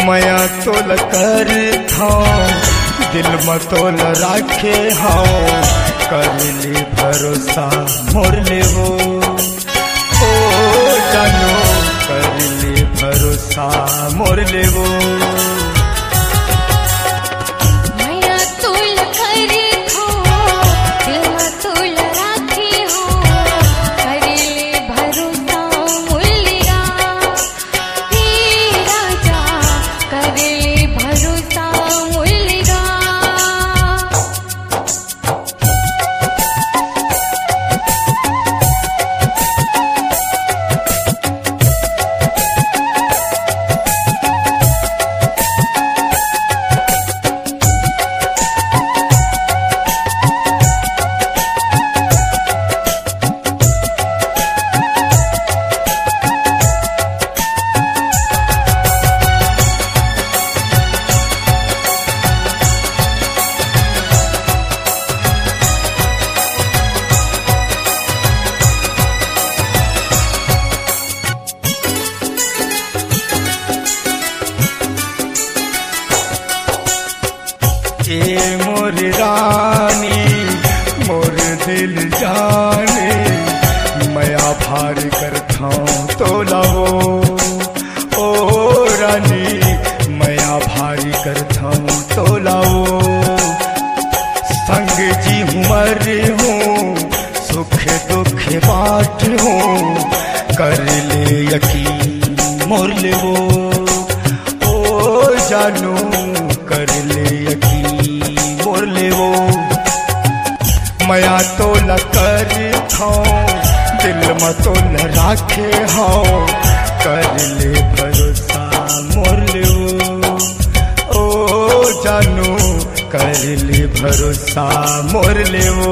मया तोल कर था दिल में तोल राखे हाँ करले भरोसा मोरले वो ओ जानो करले भरोसा मोरले वो ए मोर रानी मोर दिल जाने मया भार करता तो लाओ ओ रानी मया भारी करता तो लाओ संग जी मर हूँ सुख दुख बाट हूँ कर ले यकीन मोर ले वो ओ जानू कर ले यकीन मोर ले वो मया तो ल कर था दिल में तो ल राखे हाँ कर ले भरोसा मोर ले वो ओ जानू कर ले भरोसा मोर ले वो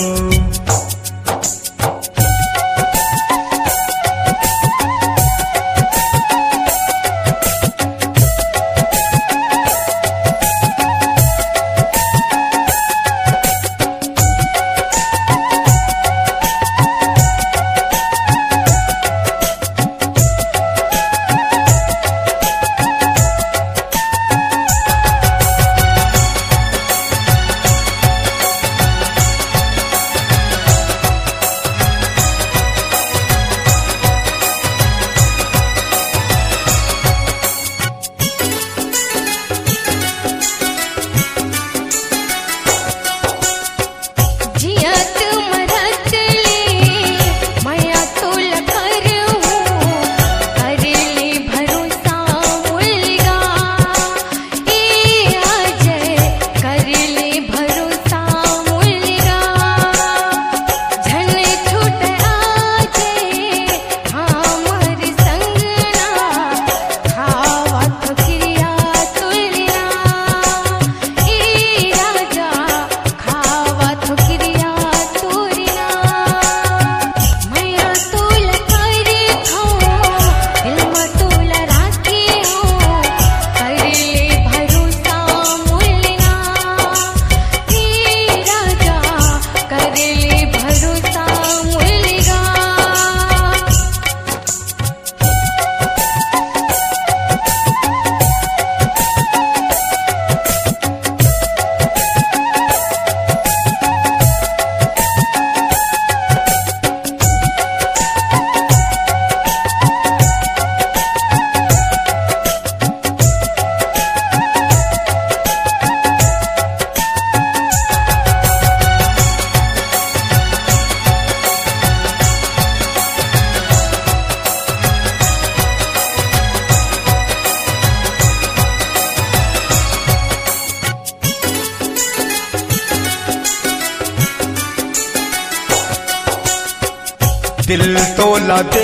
दिल तो लाते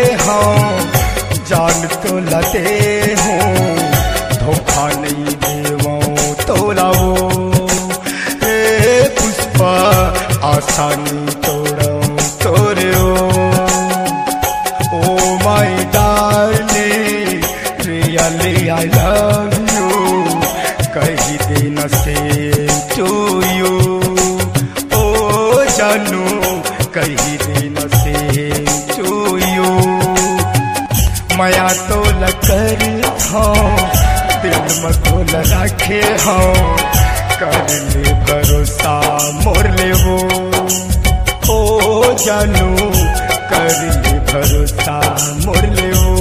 हाँ जान तो लाते हूँ धोखा नहीं देवो तो लाओ पुष्पा आसानी तोड़ो तोड़ो oh my darling really I love you कही देना से टू यू ओ जानू कही देना से टू यू मया तो लकर था दिल मतोल रखे हाँ कर ले भरोसा मोर ले वो ओ जानू कर ले भरोसा मोर ले वो।